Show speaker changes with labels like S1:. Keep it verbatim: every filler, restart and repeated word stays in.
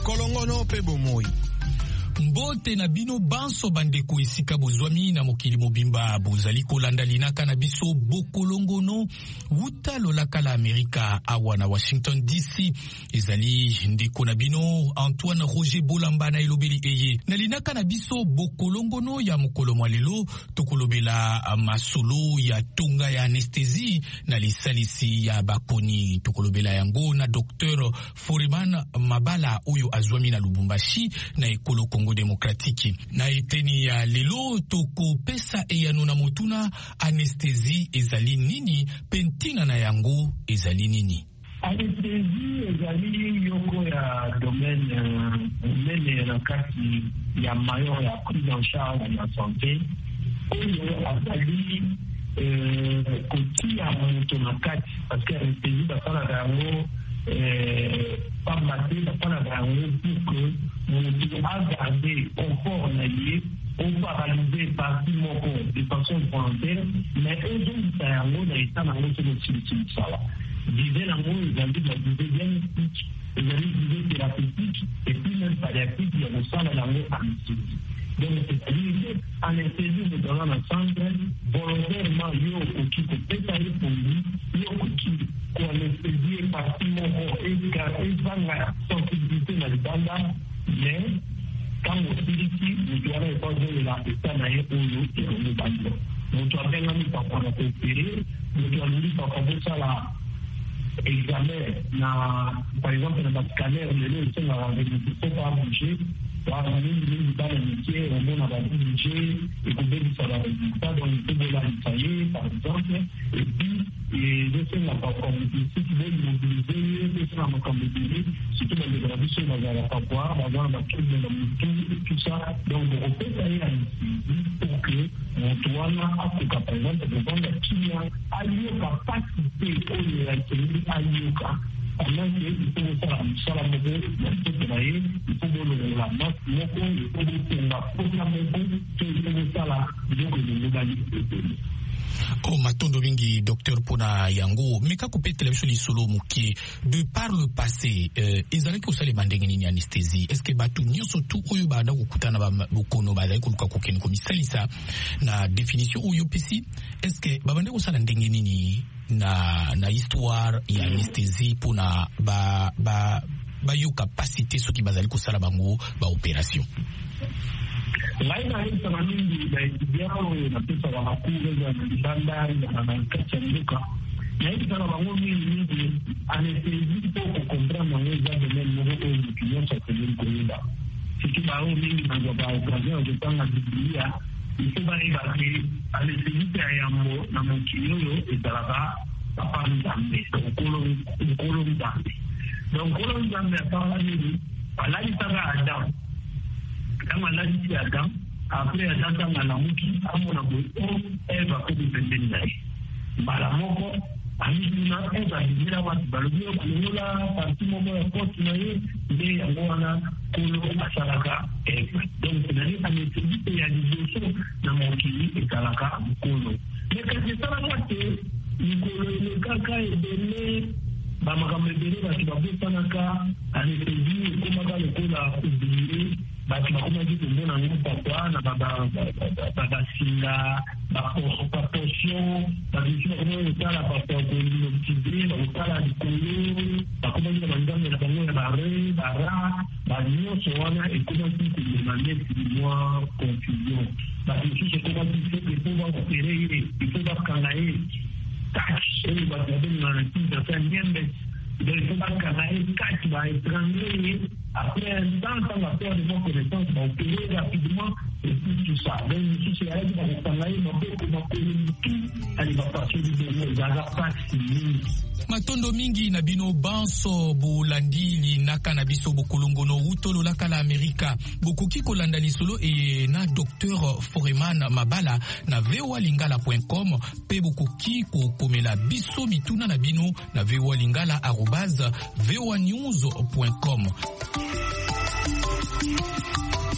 S1: kolongono pe bomoi.
S2: Mbote na bino banso bandeko esika bozwami na mokili mobimba bozali kolanda linaka na biso bokolongono wuta lolaka la Amerika awa na Washington D C. Ezali ndeko na bino Antoine Roger Bolamba na elobeli eye na linaka na biso bokolongono ya mokolo mwalelo tokolobela masolo ya tonga ya anesthésie na lisalisi ya bakoni tokolobela yango na docteur Foreman Mabala oyo azwami na Lubumbashi na ekolo Congo Démocratique. Na eteni ya lelo toko pesa eyano na motuna anesthésie ezali nini pentina na yango ezali nini.
S3: Anesthésie ezali yoko ya domaine mene na kati ya mayor ya prise en charge de la santé oyo azali kotia moto na kati parce que anesthésie basala yango pas maté basala yango pour que moto a gardé confort na ye on va réaliser partie moko de façon volontaire mais aujourd'hui ça yango na état na moto de solution sala disait yango ezali la diagnostic ezali disait thérapeutique et puis même palliatif ya kosala yango anesthésie. Donc c'est-à-dire anesthésie nous donnons un centre volontairement yo okoki kopesa ye pongi yo okoki koanesthésie partie moko ezanga sensibilité na libanda mais quand osilisi moto wana epazolela eta na ye oyo elongo bando moto abengami papa na koopere moto alingi papa bosala examen na par exemple na bascanner lelo esengaka faut pas bouger mingi dans le métier on donne à la bouger et qu'on la résultat donc il faut la entailler par exemple et puis et je sais la communauté si tu veux mobiliser c'est ça ma communauté surtout dans les traditions dans la papoire dans la tout de la tout ça donc on peut aller à pour que on doit à par exemple de vendre qui a lieu capacité au lieu à lieu pendant que il faut faire ça la modèle il faut travailler il faut donner la masse moko il faut donner la programme moko il faut faire la donc le modalité.
S2: Oh matondo mingi docteur pona yango meka couper télévision solo muke de par le passé euh, ezali ko sale bandenge nini anesthésie est-ce que batu nyoso tu oyo bana kokutana ba bokono bazali ko kokeni komisalisa na définition oyo pesi est-ce que babande ko sala ndenge nini na na histoire ya anesthésie pona ba ba ba yo capacité ce qui bazali ko sala bango ba opération.
S3: Laina hii sana mingi na idiao na pesa wa hakuru za mbanda na mankacha nduka na hii sana wangu mingi mingi anesthésie pour comprendre mweza de même moko au kinywa cha kulinda siki bao mingi na kwa occasion de tanga biblia ifuba ibaki anesthésie ya yambo na mkiyoyo italaka papa ndambe ukolo ukolo ndambe donc ukolo ndambe atala nini alali tanga adam kama lazima ya Adam après Adam na lamuki amona ko eva ko dipendent naye mara moko amina eva bila watu balobio kunola parti moko ya porte naye nde yango wana kolo asalaka eva donc c'est-à-dire anesthésie ya digestion na mokili ekalaka mkono mais quand c'est ça la tête nikolo le kaka ebele ba makambe ebele ba kibabutanaka anesthésie kuma ba lekola oublier bati bakoma dit que mona ngo papa na baba baba singa ba proportion ba disina ko etala papa ko ni tibri ba etala di kolo bakoma dit bandanga na bango na bare bara ba nyo soana et comment dit que le manet moi confusion ba dit que comment dit que pour pouvoir opérer il faut pas canaliser tâche et ba de na petite affaire niembe de il faut pas canaliser tâche ba étranger. Après un temps, quand la perte de mon connaissance va opérer rapidement et puis tout ça. Donc, ici, c'est elle qui va travailler, mais comment tout, elle va passer du développement, elle va pas finir.
S2: Matondo mingi na bino banso bulandili naka na biso bukulungono utolo laka la Amerika bukuki kolanda lisolo e na docteur Foreman Mabala na v o a lingala point com pe bukuki ko komela biso mituna na bino na v o a lingala arobase v o a news point com.